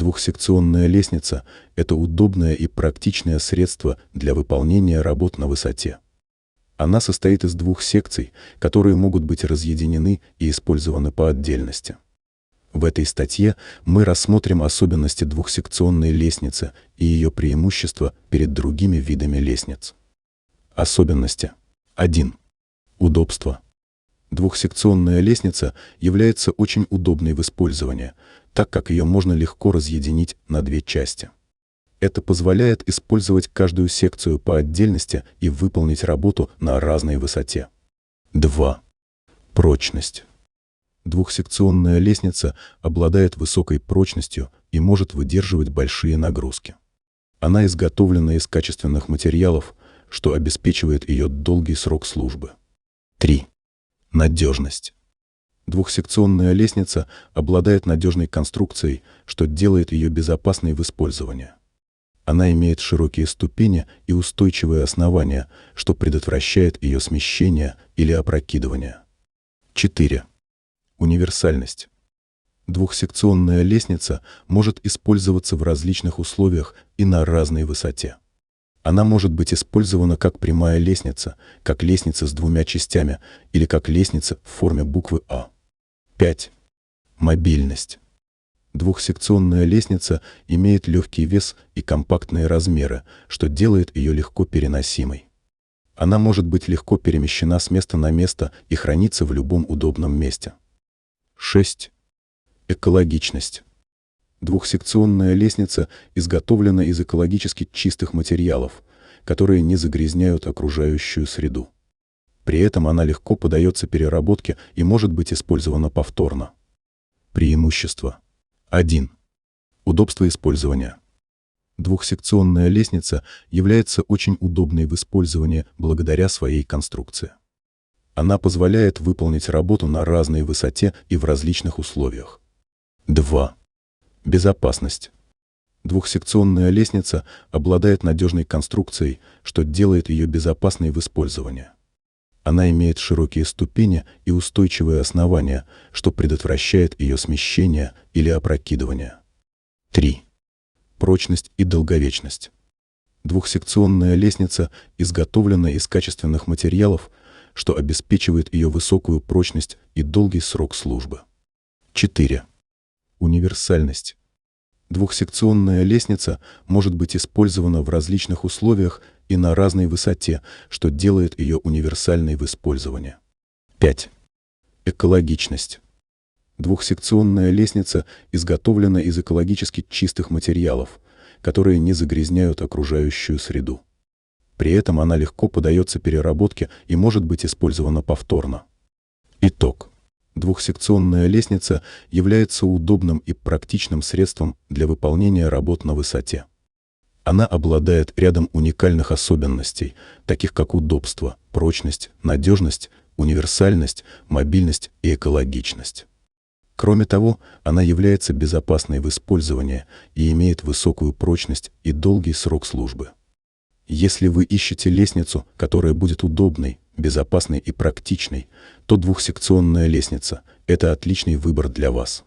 Двухсекционная лестница – это удобное и практичное средство для выполнения работ на высоте. Она состоит из двух секций, которые могут быть разъединены и использованы по отдельности. В этой статье мы рассмотрим особенности двухсекционной лестницы и ее преимущества перед другими видами лестниц. Особенности. 1. Удобство. Двухсекционная лестница является очень удобной в использовании, так как ее можно легко разъединить на две части. Это позволяет использовать каждую секцию по отдельности и выполнить работу на разной высоте. 2. Прочность. Двухсекционная лестница обладает высокой прочностью и может выдерживать большие нагрузки. Она изготовлена из качественных материалов, что обеспечивает ее долгий срок службы. 3. Надежность. Двухсекционная лестница обладает надежной конструкцией, что делает ее безопасной в использовании. Она имеет широкие ступени и устойчивые основания, что предотвращает ее смещение или опрокидывание. 4. Универсальность. Двухсекционная лестница может использоваться в различных условиях и на разной высоте. Она может быть использована как прямая лестница, как лестница с двумя частями или как лестница в форме буквы А. 5. Мобильность. Двухсекционная лестница имеет легкий вес и компактные размеры, что делает ее легко переносимой. Она может быть легко перемещена с места на место и храниться в любом удобном месте. 6. Экологичность. Двухсекционная лестница изготовлена из экологически чистых материалов, которые не загрязняют окружающую среду. При этом она легко поддается переработке и может быть использована повторно. Преимущества. 1. Удобство использования. Двухсекционная лестница является очень удобной в использовании благодаря своей конструкции. Она позволяет выполнить работу на разной высоте и в различных условиях. 2. Безопасность. Двухсекционная лестница обладает надежной конструкцией, что делает ее безопасной в использовании. Она имеет широкие ступени и устойчивые основания, что предотвращает ее смещение или опрокидывание. 3. Прочность и долговечность. Двухсекционная лестница изготовлена из качественных материалов, что обеспечивает ее высокую прочность и долгий срок службы. 4. Универсальность. Двухсекционная лестница может быть использована в различных условиях и на разной высоте, что делает ее универсальной в использовании. 5. Экологичность. Двухсекционная лестница изготовлена из экологически чистых материалов, которые не загрязняют окружающую среду. При этом она легко поддается переработке и может быть использована повторно. Итог. Двухсекционная лестница является удобным и практичным средством для выполнения работ на высоте. Она обладает рядом уникальных особенностей, таких как удобство, прочность, надежность, универсальность, мобильность и экологичность. Кроме того, она является безопасной в использовании и имеет высокую прочность и долгий срок службы. Если вы ищете лестницу, которая будет удобной, безопасной и практичной, то двухсекционная лестница – это отличный выбор для вас.